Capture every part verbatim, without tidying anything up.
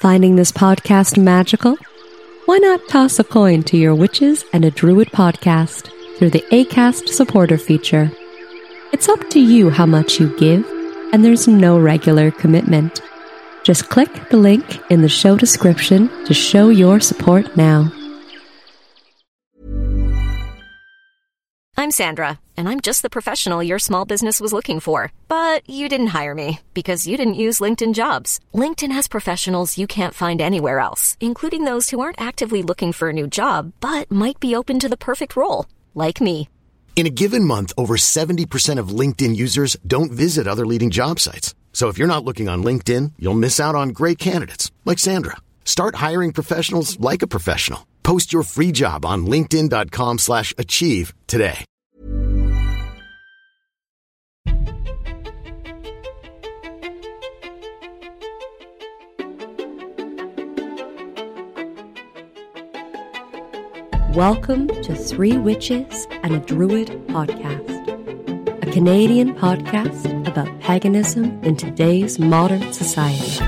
Finding this podcast magical? Why not toss a coin to your Witches and a Druid podcast through the Acast supporter feature? It's up to you how much you give, and there's no regular commitment. Just click the link in the show description to show your support now. I'm Sandra, and I'm just the professional your small business was looking for. But you didn't hire me because you didn't use LinkedIn Jobs. LinkedIn has professionals you can't find anywhere else, including those who aren't actively looking for a new job, but might be open to the perfect role, like me. In a given month, over seventy percent of LinkedIn users don't visit other leading job sites. So if you're not looking on LinkedIn, you'll miss out on great candidates like Sandra. Start hiring professionals like a professional. Post your free job on linkedin.com slash achieve today. Welcome to Three Witches and a Druid podcast, a Canadian podcast about paganism in today's modern society.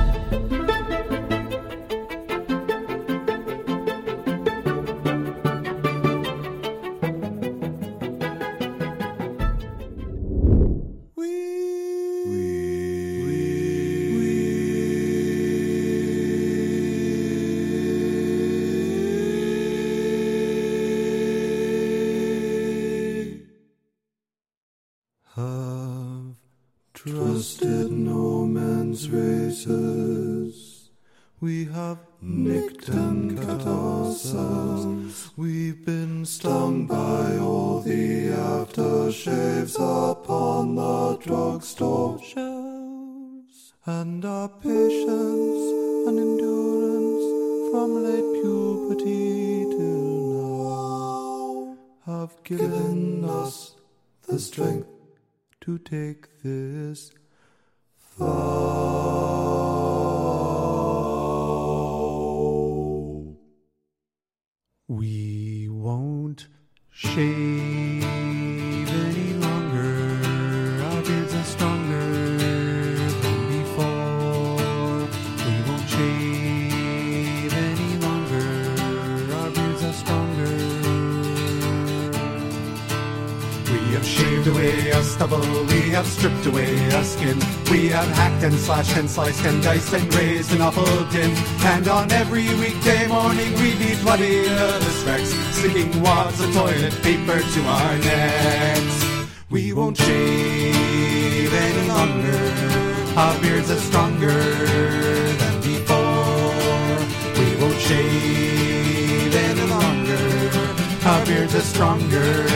Have trusted no men's races. We have nicked and cut ourselves. We've been stung by all the aftershaves upon the drugstore shelves. And our patience and endurance from late puberty till now have given us the strength to take this vow. We won't shave any longer. Our beards are stronger than before. We won't shave any longer. Our beards are stronger. We have shaved away our stubble, we have stripped away our skin. We have hacked and slashed and sliced and diced and grazed an awful din. And on every weekday morning we'd be bloody nervous wrecks, sticking wads of toilet paper to our necks. We won't shave any longer, our beards are stronger than before. We won't shave any longer, our beards are stronger.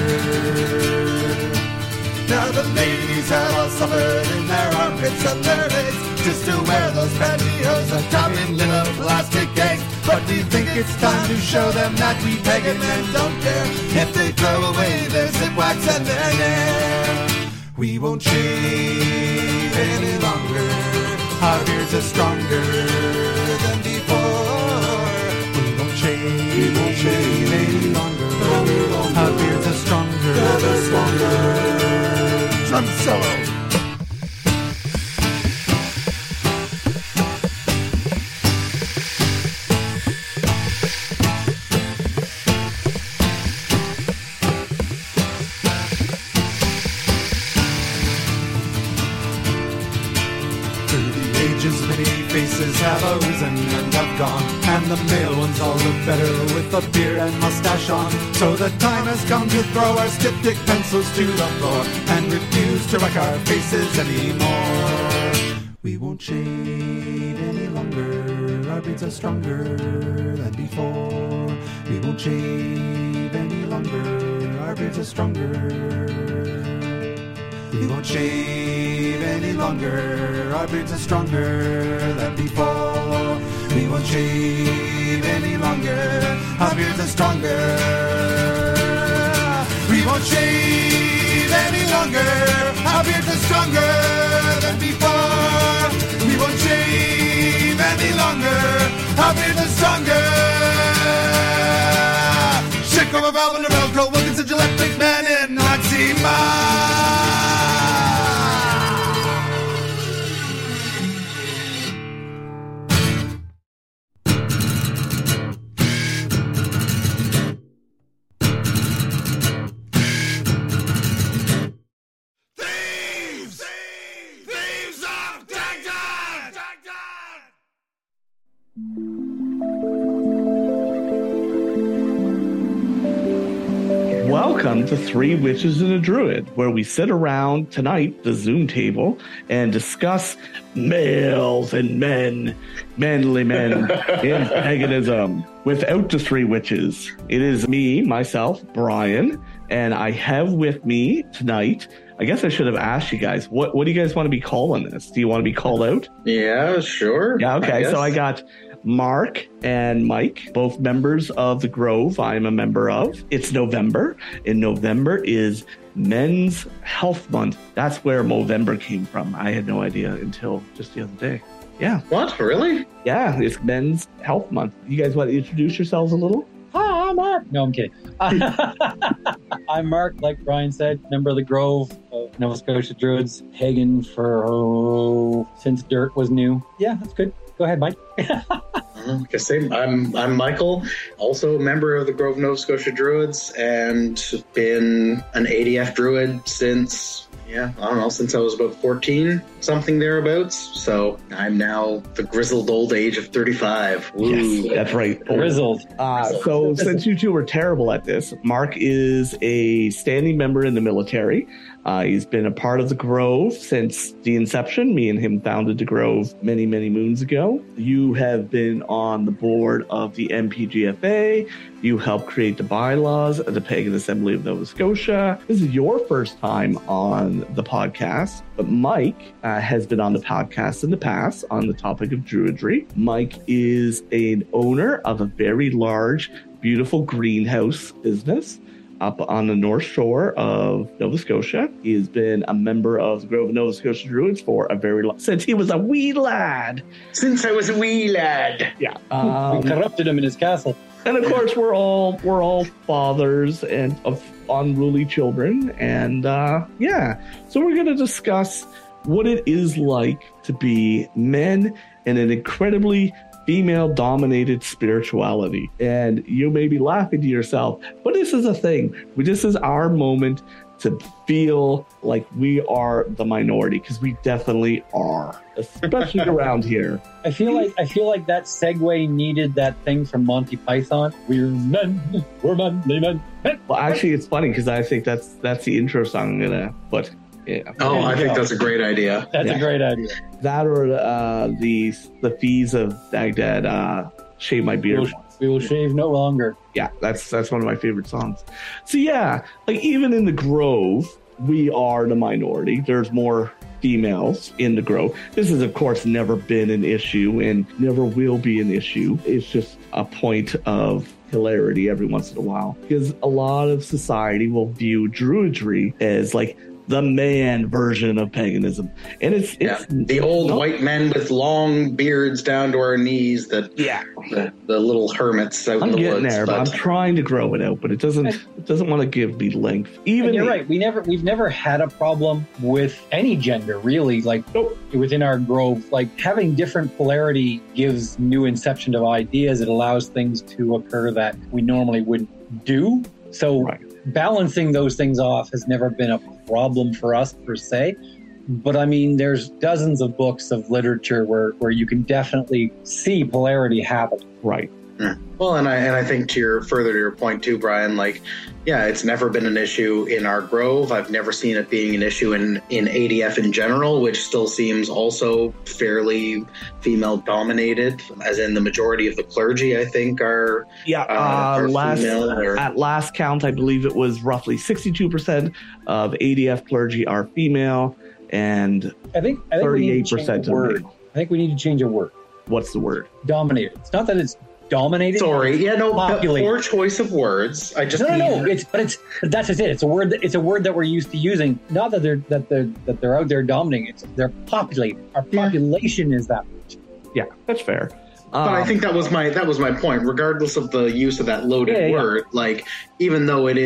Now the ladies have all suffered in their armpits and their legs just to wear those pantyhose atop in little plastic eggs. But we think it's time to show them that we pagan men don't care if they throw away their zip wax and their hair. We won't shave any longer, our beards are stronger than before. We won't shave, we won't shave any longer, our beards are stronger, ever stronger. Drum solo. Many faces have arisen and have gone, and the male ones all look better with a beard and mustache on. So the time has come to throw our styptic pencils to the floor and refuse to wreck our faces anymore. We won't shave any longer, our beards are stronger than before. We won't shave any longer, our beards are stronger. We won't shave any longer, our beards are stronger than before. We won't shave any longer, our beards are stronger. We won't shave any longer, our beards are stronger than before. We won't shave any longer, our beards are stronger. Sick of a Valve and a Velcro, Wilkins and Gillette, big man in Maxima. Welcome to Three Witches and a Druid, where we sit around tonight, the Zoom table, and discuss males and men, manly men in paganism. Without the three witches, it is me, myself, Brian, and I have with me tonight, I guess I should have asked you guys, what, what do you guys want to be calling this? Do you want to be called out? Yeah, sure. Yeah, okay. I So I got Mark and Mike, both members of the Grove I'm a member of. It's November, and November is Men's Health Month. That's where Movember came from. I had no idea until just the other day. Yeah. What? Really? Yeah, it's Men's Health Month. You guys want to introduce yourselves a little? Hi, I'm Mark. No, I'm kidding. I'm Mark, like Brian said, member of the Grove of Nova Scotia Druids, pagan for, oh, since dirt was new. Yeah, that's good. Go ahead, Mike. uh, like I say, I'm I'm Michael, also a member of the Grove Nova Scotia Druids, and been an A D F Druid since, yeah, I don't know, since I was about fourteen, something thereabouts. So I'm now the grizzled old age of thirty-five. Ooh. Yes, that's right. Grizzled. Uh, so since you two were terrible at this, Mark is a standing member in the military. Uh, he's been a part of the Grove since the inception. Me and him founded the Grove many, many moons ago. You have been on the board of the M P G F A. You helped create the bylaws of the Pagan Assembly of Nova Scotia. This is your first time on the podcast, but Mike uh, has been on the podcast in the past on the topic of Druidry. Mike is an owner of a very large, beautiful greenhouse business up on the North Shore of Nova Scotia. He has been a member of the Grove of Nova Scotia Druids for a very long, since he was a wee lad. Since I was a wee lad. Yeah. Um, we corrupted him in his castle. And of course, we're all we're all fathers and of unruly children, and uh, yeah. So we're going to discuss what it is like to be men in an incredibly female-dominated spirituality. And you may be laughing to yourself, but this is a thing. This is our moment to feel like we are the minority, because we definitely are, especially around here. I feel like I feel like that segue needed that thing from Monty Python. We're men, we're manly men. Well, actually, it's funny because I think that's that's the intro song I'm gonna put. Yeah. Oh, I think that's a great idea. That's Yeah. a great idea. That or uh, the the fees of Baghdad, uh, Shave My We Beard. will, we will shave no longer. Yeah, that's that's one of my favorite songs. So yeah, like even in the Grove, we are the minority. There's more females in the Grove. This has, of course, never been an issue and never will be an issue. It's just a point of hilarity every once in a while, because a lot of society will view Druidry as like the man version of paganism, and it's, it's Yeah, the old no, white men with long beards down to our knees, that yeah. the, the little hermits out I'm in the getting woods. there, but I'm trying to grow it out, but it doesn't it doesn't want to give me length. Even And you're the- right. We never, we've never had a problem with any gender, really. Like Nope. within our Grove, like having different polarity gives new inception of ideas. It allows things to occur that we normally wouldn't do. So Right. balancing those things off has never been a problem for us per se. But I mean, there's dozens of books of literature where, where you can definitely see polarity happen. right. Well, and I and I think to your further to your point too, Brian, like, yeah, it's never been an issue in our Grove. I've never seen it being an issue in, in A D F in general, which still seems also fairly female dominated, as in the majority of the clergy, I think, are Yeah, uh, uh, are last female or at last count, I believe it was roughly sixty-two percent of A D F clergy are female, and I think, I think we need thirty-eight to change percent a of word. male. I think we need to change a word. What's the word? Dominated. It's not that it's dominated. sorry, yeah, no, but Populated. poor choice of words. I just No, no, no. mean- It's but it's but that's just it. It's a word. That, it's a word that we're used to using. Not that they're that they're that they're out there dominating. It's they're populated. Our Yeah. population is that much. Yeah, that's fair. But I Um, think that was my that was my point. Regardless of the use of that loaded Yeah, yeah. word, like even though it is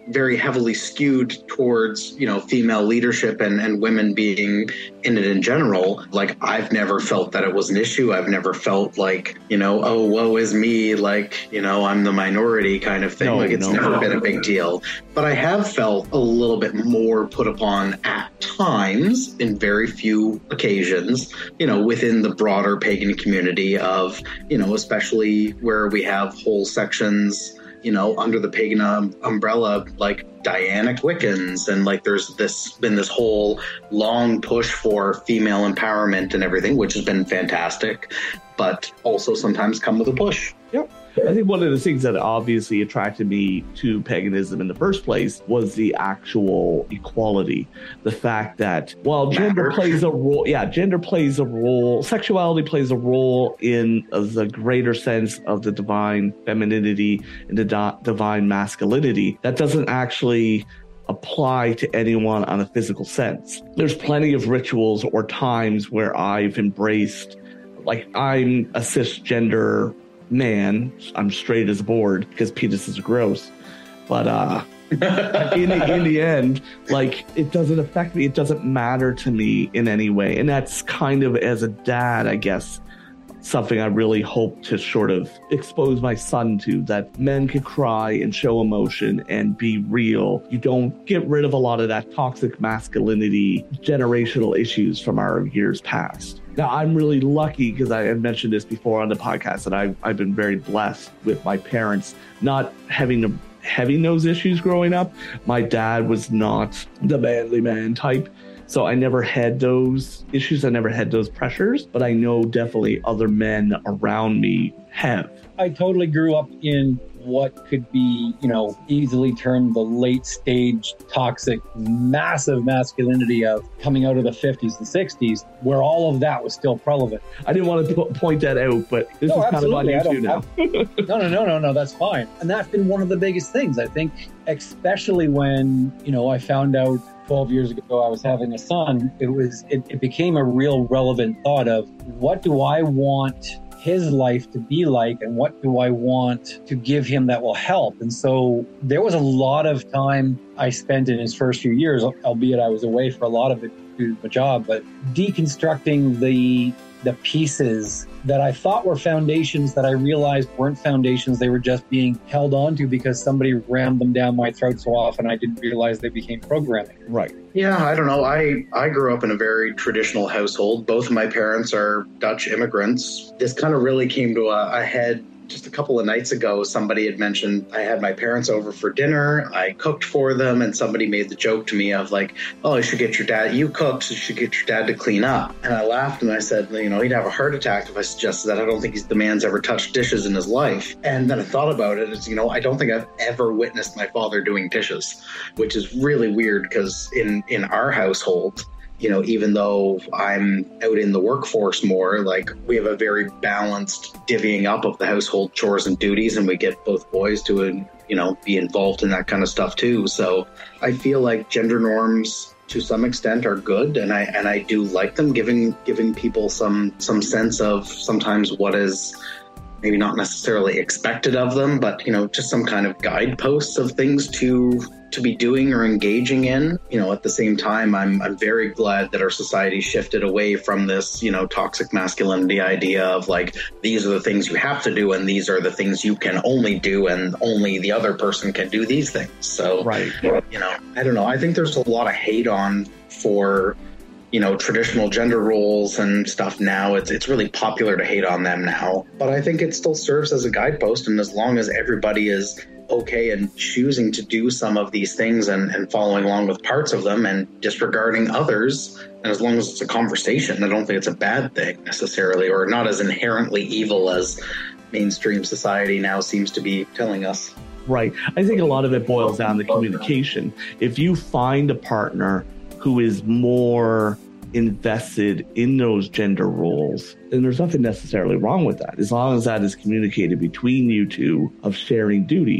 very heavily skewed towards, you know, female leadership and, and women being in it in general. Like, I've never felt that it was an issue. I've never felt like, you know, oh, woe is me, like, you know, I'm the minority kind of thing. No, like, it's no, never no. been a big deal. But I have felt a little bit more put upon at times, in very few occasions, you know, within the broader pagan community of, you know, especially where we have whole sections, you know, under the pagan um, umbrella, like Dianic Wiccans, and like there's this been this whole long push for female empowerment and everything, which has been fantastic, but also sometimes come with a push. Yep. I think one of the things that obviously attracted me to paganism in the first place was the actual equality. The fact that, while gender plays a role, yeah, gender plays a role, sexuality plays a role in the greater sense of the divine femininity and the di- divine masculinity, that doesn't actually apply to anyone on a physical sense. There's plenty of rituals or times where I've embraced, like, I'm a cisgender man, I'm straight as a board because penises are gross, but uh in, the, in the end, like, it doesn't affect me, it doesn't matter to me in any way. And that's kind of, as a dad, I guess, something I really hope to sort of expose my son to, that men can cry and show emotion and be real. You don't get rid of a lot of that toxic masculinity, generational issues from our years past. Now, I'm really lucky because I had mentioned this before on the podcast, that I've, I've been very blessed with my parents not having to having those issues growing up. My dad was not the manly man type, so I never had those issues. I never had those pressures, but I know definitely other men around me have. I totally grew up in what could be, you know, easily termed the late stage toxic, massive masculinity of coming out of the fifties and sixties, where all of that was still prevalent. I didn't want to p- point that out, but this no, is kind of on you too now. no, no, no, no, no, that's fine. And that's been one of the biggest things, I think, especially when, you know, I found out twelve years ago I was having a son. It was, it, it became a real relevant thought of, what do I want his life to be like, and what do I want to give him that will help? And so there was a lot of time I spent in his first few years, albeit I was away for a lot of it due to my job, but deconstructing the the pieces that I thought were foundations that I realized weren't foundations. They were just being held onto because somebody rammed them down my throat so often I didn't realize they became programming. Right. Yeah, I don't know. I, I grew up in a very traditional household. Both of my parents are Dutch immigrants. This kind of really came to a, a head just a couple of nights ago. Somebody had mentioned I had my parents over for dinner. I cooked for them, and somebody made the joke to me of like, oh, you should get your dad, you cooked, so you should get your dad to clean up. And I laughed and I said, you know, he'd have a heart attack if I suggested that. I don't think he's, the man's ever touched dishes in his life. And then I thought about it as, you know, I don't think I've ever witnessed my father doing dishes, which is really weird because in, in our household, you know, even though I'm out in the workforce more, like we have a very balanced divvying up of the household chores and duties, and we get both boys to, you know, be involved in that kind of stuff too. So I feel like gender norms to some extent are good, and I and I do like them, giving giving people some some sense of sometimes what is maybe not necessarily expected of them, but, you know, just some kind of guideposts of things to to be doing or engaging in. You know, at the same time, I'm I'm very glad that our society shifted away from this, you know, toxic masculinity idea of like, these are the things you have to do and these are the things you can only do and only the other person can do these things. So, right. you know, I don't know. I think there's a lot of hate on for, you know, traditional gender roles and stuff now. It's it's really popular to hate on them now. But I think it still serves as a guidepost. And as long as everybody is okay and choosing to do some of these things and, and following along with parts of them and disregarding others, and as long as it's a conversation, I don't think it's a bad thing necessarily, or not as inherently evil as mainstream society now seems to be telling us. Right. I think a lot of it boils down to communication. If you find a partner who is more invested in those gender roles, and there's nothing necessarily wrong with that, as long as that is communicated between you two of sharing duties.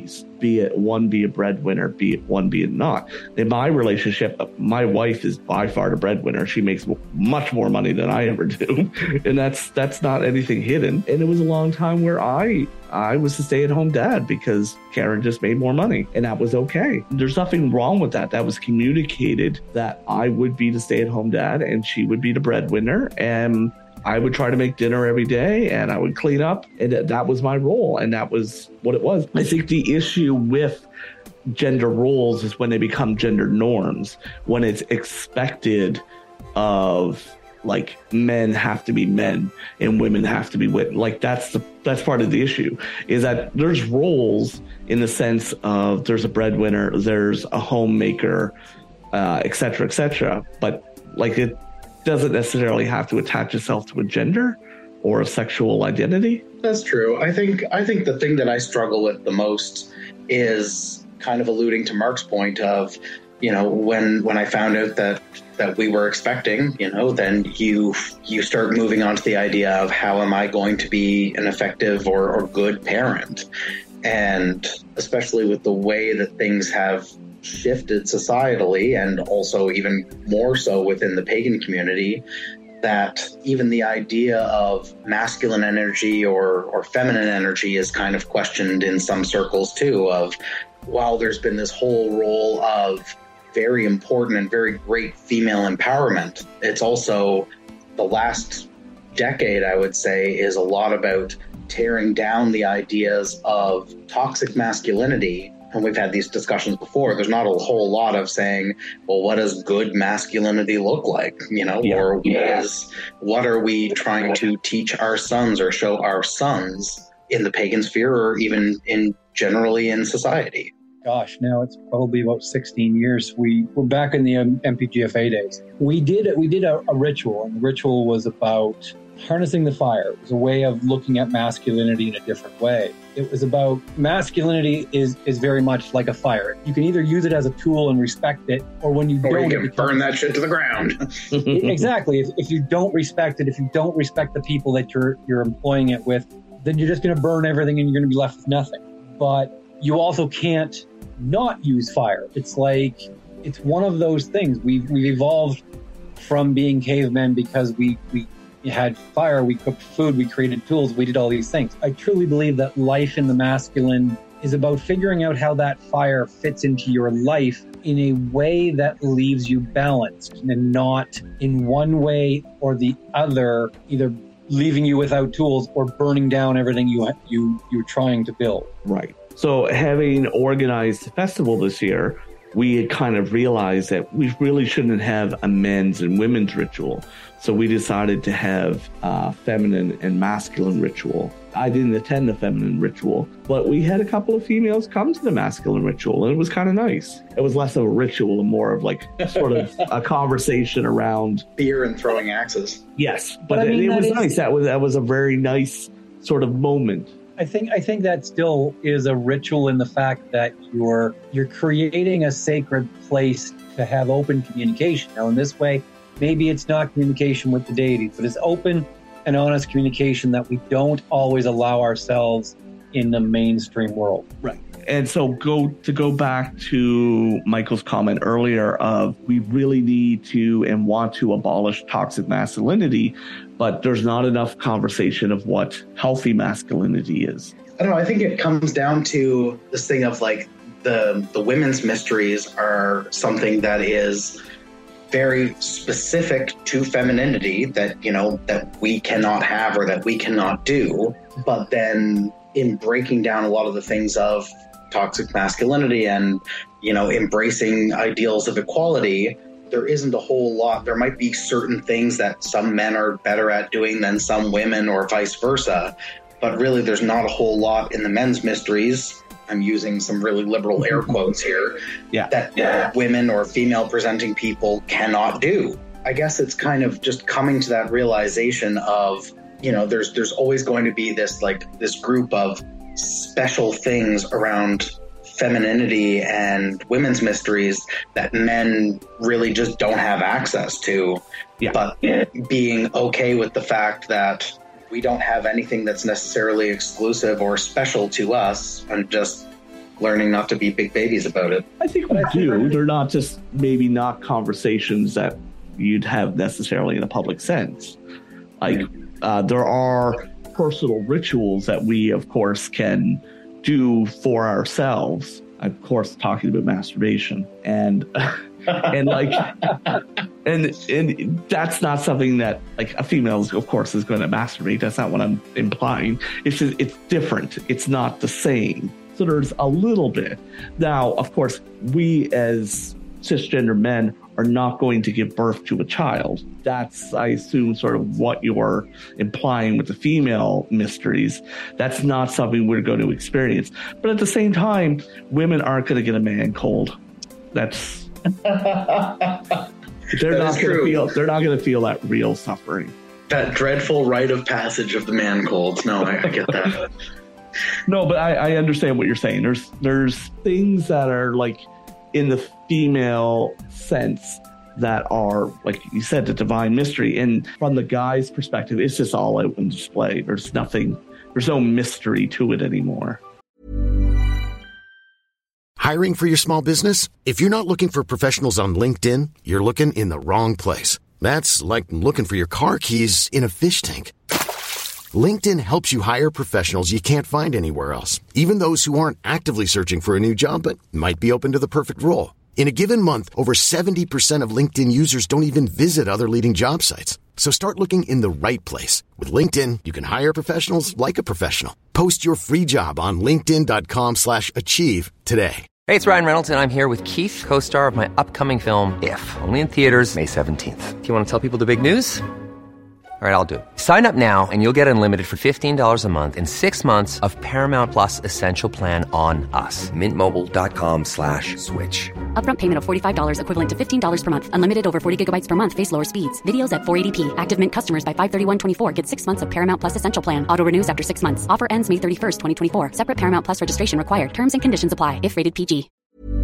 be it one be a breadwinner, be it one be it not. In my relationship, my wife is by far the breadwinner. She makes much more money than I ever do, and that's that's not anything hidden. And it was a long time where I I was the stay-at-home dad because Karen just made more money, and that was okay. There's nothing wrong with that. That was communicated that I would be the stay-at-home dad and she would be the breadwinner, and I would try to make dinner every day and I would clean up, and that was my role, and that was what it was. I think the issue with gender roles is when they become gender norms, when it's expected of like men have to be men and women have to be women. Like that's the that's part of the issue, is that there's roles in the sense of there's a breadwinner, there's a homemaker, uh, et cetera, et cetera. But like it doesn't necessarily have to attach itself to a gender or a sexual identity. That's true. I think I think the thing that I struggle with the most is kind of alluding to Mark's point of, you know, when when I found out that that we were expecting, you know, then you you start moving on to the idea of how am I going to be an effective or, or good parent? And especially with the way that things have shifted societally, and also even more so within the pagan community, that even the idea of masculine energy or, or feminine energy is kind of questioned in some circles too, of while there's been this whole role of very important and very great female empowerment, it's also the last decade, I would say, is a lot about tearing down the ideas of toxic masculinity. And we've had these discussions before. There's not a whole lot of saying, well, what does good masculinity look like? You know, yeah. or Yeah. is, what are we trying to teach our sons or show our sons in the pagan sphere, or even in generally in society? Gosh, now it's probably about sixteen years. We were back in the um, M P G F A days. We did we did a, a ritual, and the ritual was about harnessing the fire. It was a way of looking at masculinity in a different way. It was about masculinity is is very much like a fire. You can either use it as a tool and respect it, or when you or don't, you can it becomes, burn that shit to the ground. Exactly. If, if you don't respect it, if you don't respect the people that you're you're employing it with, then you're just going to burn everything and you're going to be left with nothing. But you also can't not use fire. It's like, it's one of those things. We've, we've evolved from being cavemen because we, we had fire, we cooked food, we created tools, we did all these things. I truly believe that life in the masculine is about figuring out how that fire fits into your life in a way that leaves you balanced, and not in one way or the other, either leaving you without tools or burning down everything you you you're trying to build. Right. So having organized the festival this year, we had kind of realized that we really shouldn't have a men's and women's ritual. So we decided to have a feminine and masculine ritual. I didn't attend the feminine ritual, but we had a couple of females come to the masculine ritual, and it was kind of nice. It was less of a ritual and more of like sort of a conversation around beer and throwing axes. Yes, but, But I it, mean, it that was is- nice. That was that was a very nice sort of moment. I think I think that still is a ritual in the fact that you're you're creating a sacred place to have open communication. Now, in this way, maybe it's not communication with the deities, but it's open and honest communication that we don't always allow ourselves in the mainstream world. Right. And so go to go back to Michael's comment earlier of we really need to and want to abolish toxic masculinity, but there's not enough conversation of what healthy masculinity is. I don't know. I think it comes down to this thing of like the the women's mysteries are something that is very specific to femininity that, you know, that we cannot have or that we cannot do. But then in breaking down a lot of the things of toxic masculinity and, you know, embracing ideals of equality, there isn't a whole lot. There might be certain things that some men are better at doing than some women or vice versa. But really, there's not a whole lot in the men's mysteries. I'm using some really liberal air quotes here. Yeah. That yeah. women or female presenting people cannot do. I guess it's kind of just coming to that realization of, you know, there's there's always going to be this like this group of special things around femininity and women's mysteries that men really just don't have access to. Yeah. But being okay with the fact that we don't have anything that's necessarily exclusive or special to us, and just learning not to be big babies about it. I think we do. They're not just maybe not conversations that you'd have necessarily in a public sense. Like uh, there are personal rituals that we, of course, can do for ourselves. Of course, talking about masturbation and and like and and that's not something that like a female, of course, is going to masturbate. That's not what I'm implying. It's just, it's different. It's not the same. So there's a little bit. Now, of course, we as cisgender men are not going to give birth to a child. That's, I assume, sort of what you're implying with the female mysteries. That's not something we're going to experience. But at the same time, women aren't going to get a man cold. That's they're That not is going to true. feel. They're not going to feel that real suffering. That dreadful rite of passage of the man cold. No, I, I get that. No, but I, I understand what you're saying. There's there's things that are like in the female sense that are, like you said, the divine mystery. And from the guy's perspective, it's just all out on display. There's nothing, there's no mystery to it anymore. Hiring for your small business? If you're not looking for professionals on LinkedIn, you're looking in the wrong place. That's like looking for your car keys in a fish tank. LinkedIn helps you hire professionals you can't find anywhere else, even those who aren't actively searching for a new job but might be open to the perfect role. In a given month, over seventy percent of LinkedIn users don't even visit other leading job sites. So start looking in the right place. With LinkedIn, you can hire professionals like a professional. Post your free job on linkedin.com slash achieve today. Hey, it's Ryan Reynolds, and I'm here with Keith, co-star of my upcoming film, If, only in theaters May seventeenth. Do you want to tell people the big news? All right, I'll do it. Sign up now and you'll get unlimited for fifteen dollars a month and six months of Paramount Plus Essential Plan on us. Mintmobile.com slash switch. Upfront payment of forty-five dollars equivalent to fifteen dollars per month. Unlimited over forty gigabytes per month. Face lower speeds. Videos at four eighty p. Active Mint customers by five thirty-one twenty-four get six months of Paramount Plus Essential Plan. Auto renews after six months. Offer ends May thirty-first, twenty twenty-four. Separate Paramount Plus registration required. Terms and conditions apply if rated P G.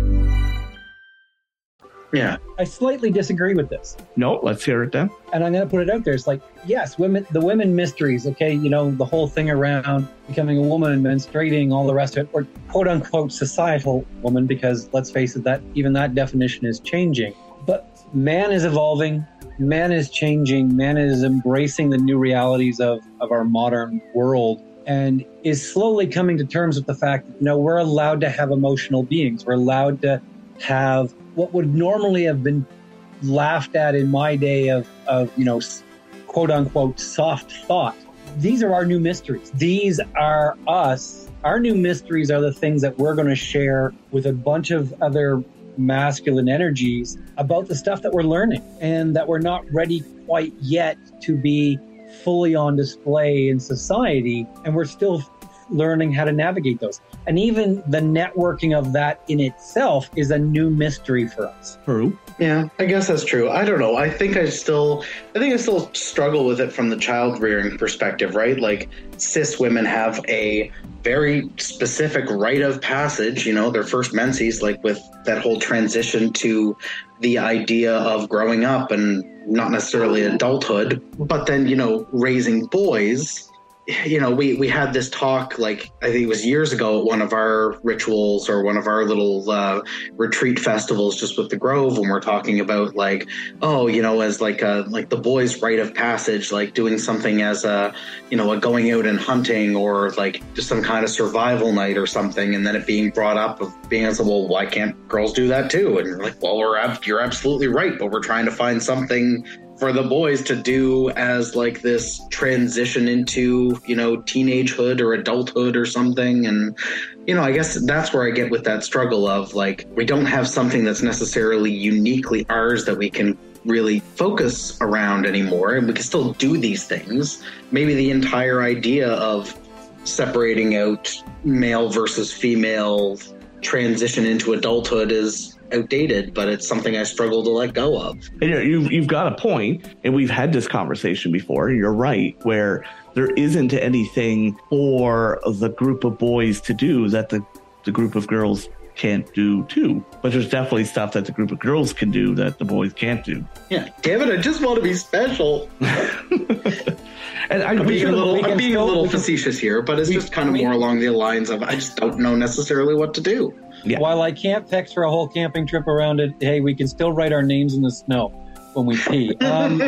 Yeah. I slightly disagree with this. No, let's hear it then. And I'm going to put it out there. It's like, yes, women, the women mysteries, okay, you know, the whole thing around becoming a woman, menstruating, all the rest of it, or quote unquote societal woman, because let's face it, that even that definition is changing. But man is evolving, man is changing, man is embracing the new realities of, of our modern world, and is slowly coming to terms with the fact that, you know, we're allowed to have emotional beings. We're allowed to have what would normally have been laughed at in my day of, of, you know, quote unquote, soft thought. These are our new mysteries. These are us. Our new mysteries are the things that we're going to share with a bunch of other masculine energies about the stuff that we're learning and that we're not ready quite yet to be fully on display in society. And we're still learning how to navigate those. And even the networking of that in itself is a new mystery for us. True. Yeah, I guess that's true. I don't know. I think I still, I think I still struggle with it from the child rearing perspective, right? Like cis women have a very specific rite of passage, you know, their first menses, like with that whole transition to the idea of growing up and not necessarily adulthood, but then, you know, raising boys. You know, we, we had this talk, like, I think it was years ago at one of our rituals or one of our little uh, retreat festivals just with the Grove, when we're talking about, like, oh, you know, as like a, like the boys' rite of passage, like doing something as a, you know, a going out and hunting or like just some kind of survival night or something. And then it being brought up of being as, well, why can't girls do that too? And you're like, well, we're ab- you're absolutely right, but we're trying to find something for the boys to do as like this transition into, you know, teenagehood or adulthood or something. And, you know, I guess that's where I get with that struggle of like, we don't have something that's necessarily uniquely ours that we can really focus around anymore. And we can still do these things. Maybe the entire idea of separating out male versus female transition into adulthood is outdated, but it's something I struggle to let go of. And you know, you've, you've got a point, and we've had this conversation before. You're right, where there isn't anything for the group of boys to do that the, the group of girls can't do too. But there's definitely stuff that the group of girls can do that the boys can't do. Yeah, damn it, I just want to be special. And I, I'm being a little, I'm being a little we can, facetious here, but it's we, just kind of we, more along the lines of I just don't know necessarily what to do. Yeah. While I can't text for a whole camping trip around it, hey, we can still write our names in the snow when we pee. Um,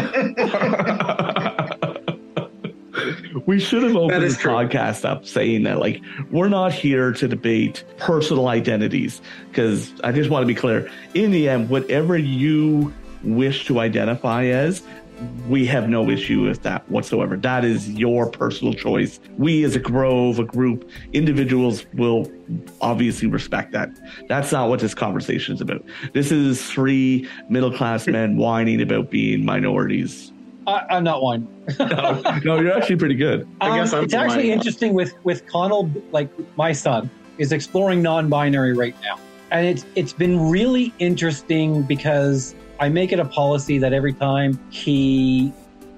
we should have opened the true. podcast up saying that, like, we're not here to debate personal identities, because I just want to be clear. In the end, whatever you wish to identify as, we have no issue with that whatsoever. That is your personal choice. We as a Grove, a group, individuals will obviously respect that. That's not what this conversation is about. This is three middle-class men whining about being minorities. I, I'm not one. no, no, you're actually pretty good. I guess um, I'm it's actually lying. interesting with, with Connell, like my son, is exploring non-binary right now. And it's it's been really interesting because I make it a policy that every time he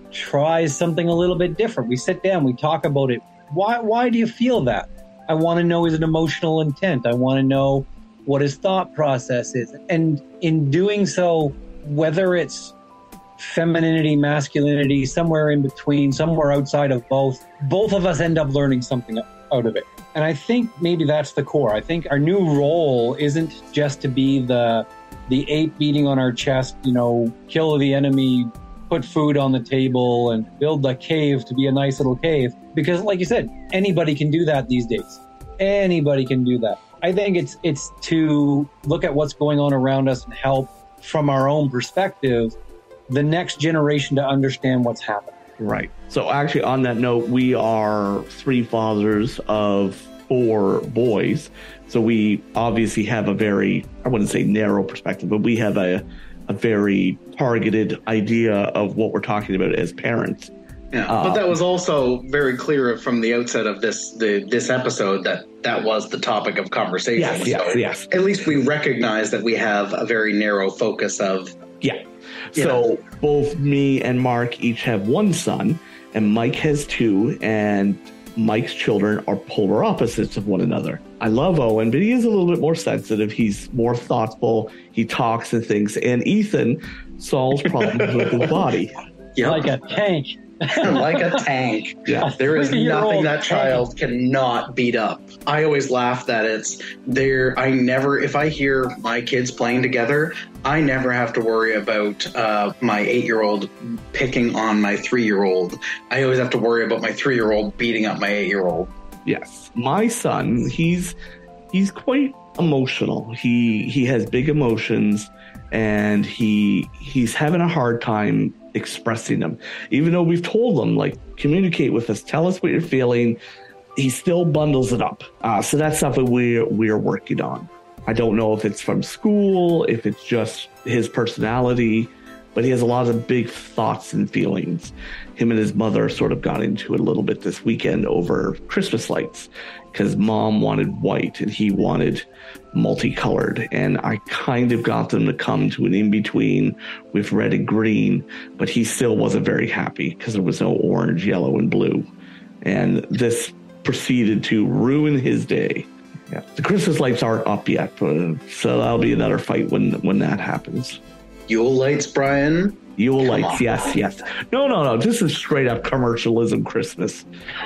tries something a little bit different, we sit down, we talk about it. Why why do you feel that? I want to know his emotional intent. I want to know what his thought process is. And in doing so, whether it's femininity, masculinity, somewhere in between, somewhere outside of both, both of us end up learning something out of it. And I think maybe that's the core. I think our new role isn't just to be the the ape beating on our chest, you know, kill the enemy, put food on the table, and build a cave to be a nice little cave. Because like you said, anybody can do that these days. Anybody can do that. I think it's it's to look at what's going on around us and help from our own perspective the next generation to understand what's happening. Right. So actually, on that note, we are three fathers of four boys. So we obviously have a very, I wouldn't say narrow perspective, but we have a, a very targeted idea of what we're talking about as parents. Yeah, uh, but that was also very clear from the outset of this the, this episode that that was the topic of conversation. Yes, yes, so yes. At least we recognize that we have a very narrow focus of... Yeah. You So know. both me and Mark each have one son, and Mike has two, and Mike's children are polar opposites of one another. I love Owen, but he is a little bit more sensitive. He's more thoughtful. He talks and things. And Ethan solves problems with his body. Yep. Like a tank. Like a tank. Yeah. There is Three-year-old nothing that tank. child cannot beat up. I always laugh that it's there. I never, if I hear my kids playing together, I never have to worry about uh, my eight-year-old picking on my three-year-old. I always have to worry about my three-year-old beating up my eight-year-old. Yes. My son, he's he's quite emotional. He he has big emotions, and he he's having a hard time expressing them. Even though we've told him, like, communicate with us, tell us what you're feeling, he still bundles it up. Uh, so that's something we're we're working on. I don't know if it's from school, if it's just his personality, but he has a lot of big thoughts and feelings. Him and his mother sort of got into it a little bit this weekend over Christmas lights, because mom wanted white and he wanted multicolored. And I kind of got them to come to an in-between with red and green, but he still wasn't very happy because there was no orange, yellow, and blue. And this proceeded to ruin his day. Yeah. The Christmas lights aren't up yet, but, so that'll be another fight when when that happens. Yule lights, Brian. Yule Come lights, on. yes, yes. No, no, no. This is straight up commercialism Christmas.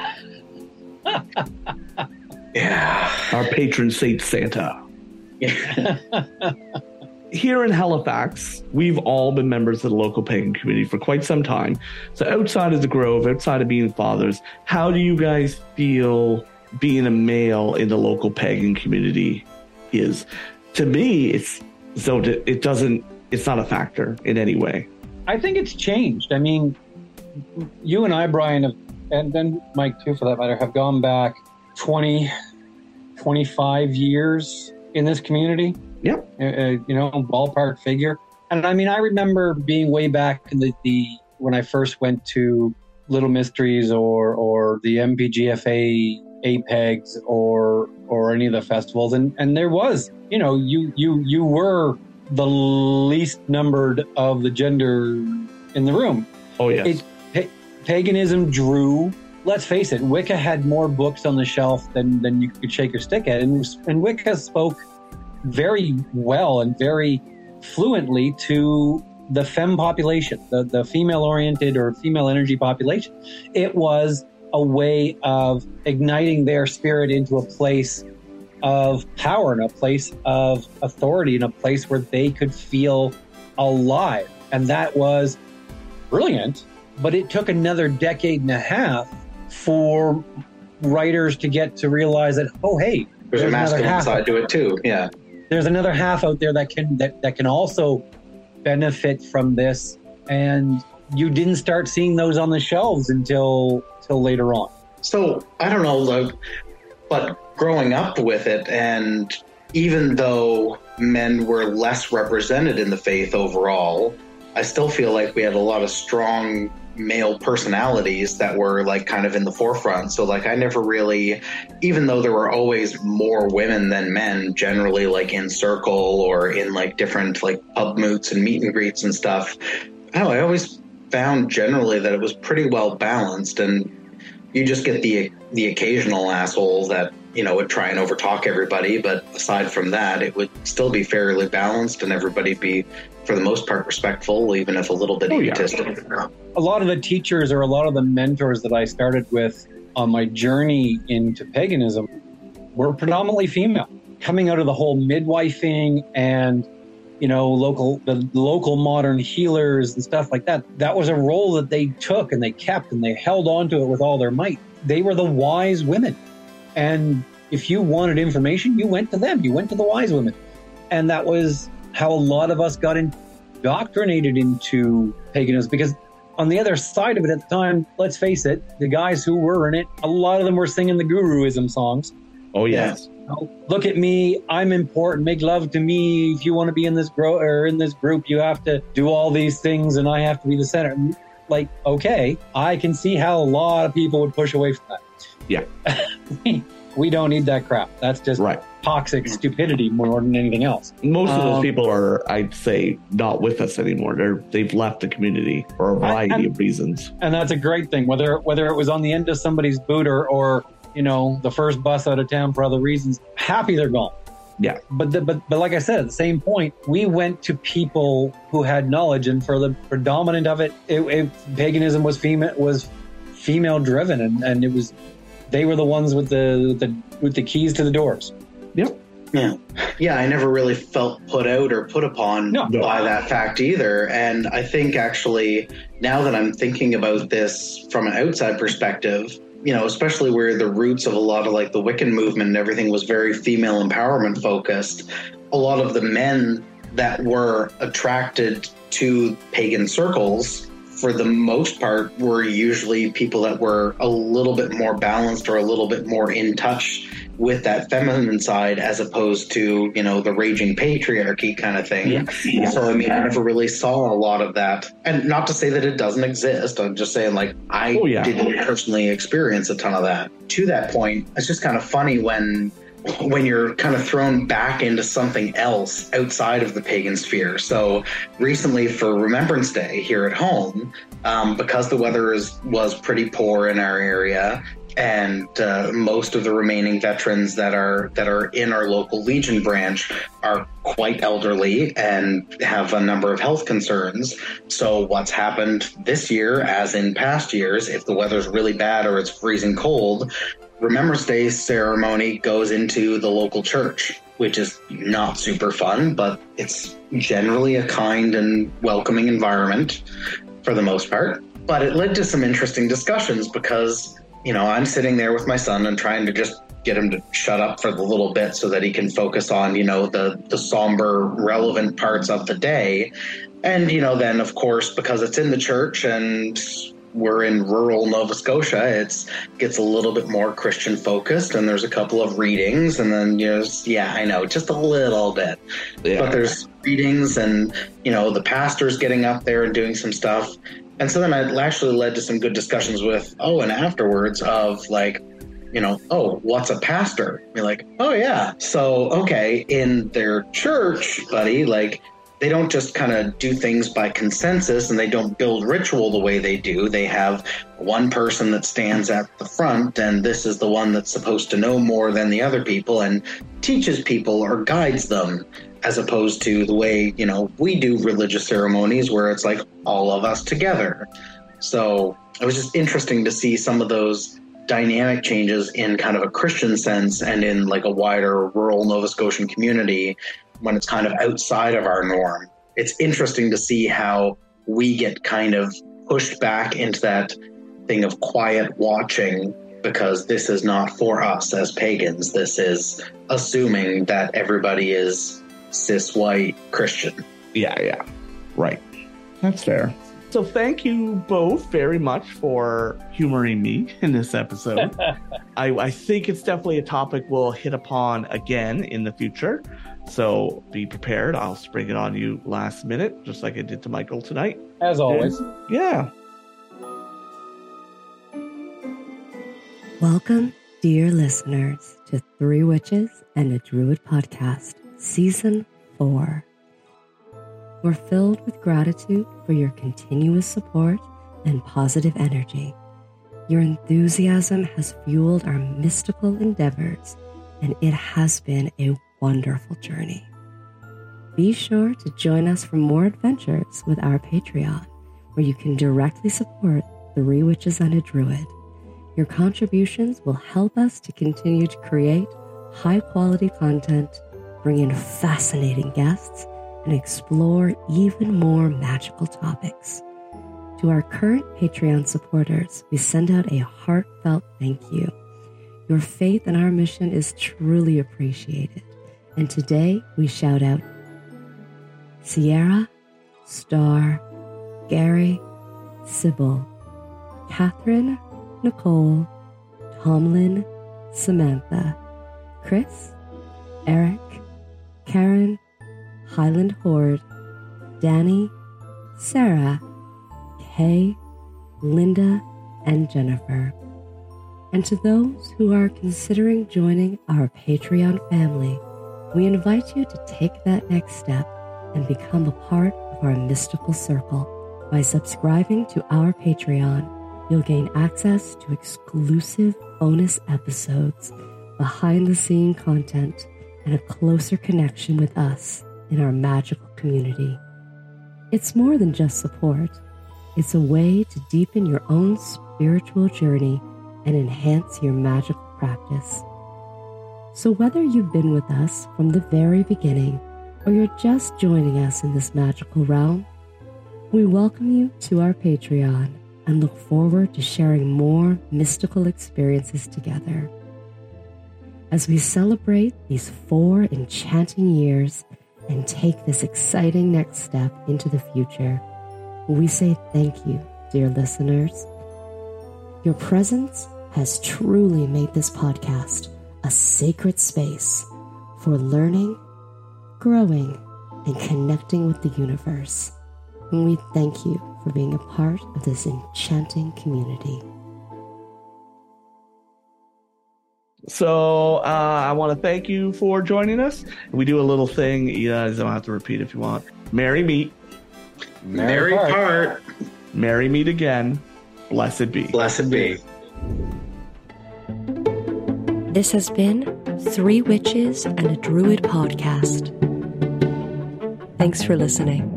Yeah. Our patron saint Santa. Yeah. Here in Halifax, we've all been members of the local pagan community for quite some time. So outside of the Grove, outside of being fathers, how do you guys feel being a male in the local pagan community is? To me, it's so it doesn't, it's not a factor in any way. I think it's changed. I mean, you and I, Brian, have, and then Mike too, for that matter, have gone back twenty, twenty-five years in this community. Yep. Uh, uh, you know, ballpark figure. And I mean, I remember being way back in the, the when I first went to Little Mysteries or or the M P G F A Apex or or any of the festivals, and and there was, you know, you you you were the least numbered of the gender in the room. Oh, yes. It, pa- paganism drew, let's face it, Wicca had more books on the shelf than, than you could shake your stick at. And, and Wicca spoke very well and very fluently to the femme population, the, the female-oriented or female energy population. It was a way of igniting their spirit into a place of power, in a place of authority, in a place where they could feel alive. And that was brilliant, but it took another decade and a half for writers to get to realize that, oh, hey, there's, there's a masculine side to it too. Yeah. There's another half out there that can that, that can also benefit from this, and you didn't start seeing those on the shelves until till later on. So I don't know, like, but growing up with it, and even though men were less represented in the faith overall, I still feel like we had a lot of strong male personalities that were like kind of in the forefront. So like I never really, even though there were always more women than men generally, like in circle or in like different like pub moots and meet and greets and stuff, I don't know, I always found generally that it was pretty well balanced, and you just get the the occasional asshole that, you know, would try and overtalk everybody, but aside from that, it would still be fairly balanced and everybody be, for the most part, respectful, even if a little bit oh, egotistic. Yeah. A lot of the teachers or a lot of the mentors that I started with on my journey into paganism were predominantly female, coming out of the whole midwifing and, you know, local the local modern healers and stuff like that. That was a role that they took and they kept and they held on to it with all their might. They were the wise women. And if you wanted information, you went to them. You went to the wise women. And that was how a lot of us got indoctrinated into paganism, because on the other side of it at the time, let's face it, the guys who were in it, a lot of them were singing the guruism songs. Oh, yes. You know, look at me. I'm important. Make love to me. If you want to be in this gro- or in this group, you have to do all these things and I have to be the center. Like, okay, I can see how a lot of people would push away from that. Yeah. We don't need that crap. That's just right. Toxic stupidity more than anything else. Most of those um, people are, I'd say, not with us anymore. They're they've left the community for a variety and, of reasons. And that's a great thing. Whether whether it was on the end of somebody's boot or, or you know, the first bus out of town for other reasons, happy they're gone. Yeah. But the, but but like I said, at the same point, we went to people who had knowledge, and for the predominant of it, it, it paganism was female was female driven, and, and it was they were the ones with the with the with the keys to the doors. Yep. Yeah. Yeah, I never really felt put out or put upon no. by that fact either. And I think actually, now that I'm thinking about this from an outside perspective, you know, especially where the roots of a lot of like the Wiccan movement and everything was very female empowerment focused, a lot of the men that were attracted to pagan circles, for the most part, were usually people that were a little bit more balanced or a little bit more in touch with that feminine side, as opposed to, you know, the raging patriarchy kind of thing. Yeah. Yeah. So, I mean, I never really saw a lot of that. And not to say that it doesn't exist. I'm just saying, like, I oh, yeah. didn't personally experience a ton of that. To that point, it's just kind of funny when when you're kind of thrown back into something else outside of the pagan sphere. So recently for Remembrance Day here at home, um, because the weather is, was pretty poor in our area, and uh, most of the remaining veterans that are that are in our local Legion branch are quite elderly and have a number of health concerns. So what's happened this year, as in past years, if the weather's really bad or it's freezing cold, Remembrance Day ceremony goes into the local church, which is not super fun, but it's generally a kind and welcoming environment for the most part. But it led to some interesting discussions because, you know, I'm sitting there with my son and trying to just get him to shut up for the little bit so that he can focus on, you know, the, the somber, relevant parts of the day. And, you know, then, of course, because it's in the church and we're in rural Nova Scotia, it's gets a little bit more Christian focused, and there's a couple of readings, and then, you know, yeah, I know, just a little bit. Yeah. But there's readings and, you know, the pastor's getting up there and doing some stuff. And so then it actually led to some good discussions with, oh, and afterwards of like, you know, oh, what's a pastor? You're like, oh, yeah. So, okay, in their church, buddy, like, they don't just kind of do things by consensus, and they don't build ritual the way they do. They have one person that stands at the front, and this is the one that's supposed to know more than the other people and teaches people or guides them, as opposed to the way, you know, we do religious ceremonies where it's like all of us together. So it was just interesting to see some of those dynamic changes in kind of a Christian sense and in like a wider rural Nova Scotian community when it's kind of outside of our norm. It's interesting to see how we get kind of pushed back into that thing of quiet watching, because this is not for us as pagans. This is assuming that everybody is cis white Christian. Yeah, yeah. Right. That's fair. So thank you both very much for humoring me in this episode. I, I think it's definitely a topic we'll hit upon again in the future. So be prepared. I'll spring it on you last minute, just like I did to Michael tonight. As always. And, yeah. Welcome, dear listeners, to Three Witches and a Druid podcast, Season four. We're filled with gratitude for your continuous support and positive energy. Your enthusiasm has fueled our mystical endeavors, and it has been a wonderful journey. Be sure to join us for more adventures with our Patreon, where you can directly support Three Witches and a Druid. Your contributions will help us to continue to create high-quality content, bring in fascinating guests, and explore even more magical topics. To our current Patreon supporters, we send out a heartfelt thank you. Your faith in our mission is truly appreciated. And today we shout out Sierra, Star, Gary, Sybil, Catherine, Nicole, Tomlin, Samantha, Chris, Eric, Karen, Highland Horde, Danny, Sarah, Kay, Linda, and Jennifer. And to those who are considering joining our Patreon family, we invite you to take that next step and become a part of our mystical circle. By subscribing to our Patreon, you'll gain access to exclusive bonus episodes, behind-the-scene content, and a closer connection with us in our magical community. It's more than just support. It's a way to deepen your own spiritual journey and enhance your magical practice. So whether you've been with us from the very beginning or you're just joining us in this magical realm, we welcome you to our Patreon and look forward to sharing more mystical experiences together. As we celebrate these four enchanting years and take this exciting next step into the future, we say thank you, dear listeners. Your presence has truly made this podcast a sacred space for learning, growing, and connecting with the universe. And we thank you for being a part of this enchanting community. So uh, I want to thank you for joining us. We do a little thing. You guys don't have to repeat if you want. Merry meet. Merry part. Merry meet again. Blessed be. Blessed be. This has been Three Witches and a Druid podcast. Thanks for listening.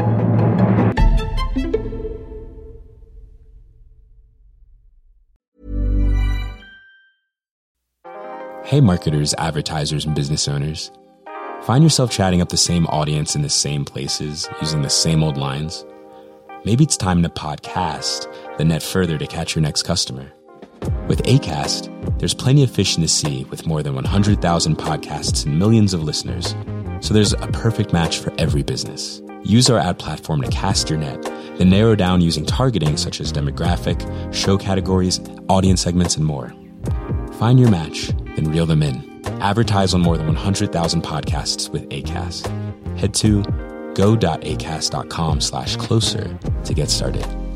Hey marketers, advertisers, and business owners. Find yourself chatting up the same audience in the same places, using the same old lines? Maybe it's time to podcast the net further to catch your next customer. With Acast, there's plenty of fish in the sea with more than one hundred thousand podcasts and millions of listeners. So there's a perfect match for every business. Use our ad platform to cast your net, then narrow down using targeting such as demographic, show categories, audience segments, and more. Find your match, then reel them in. Advertise on more than one hundred thousand podcasts with Acast. Head to go.acast.com slash closer to get started.